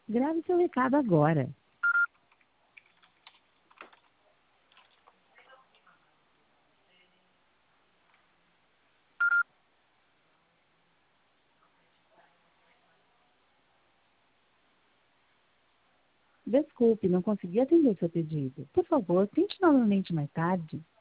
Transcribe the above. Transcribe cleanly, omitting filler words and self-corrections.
Grave seu recado agora. Desculpe, não consegui atender seu pedido. Por favor, tente novamente mais tarde.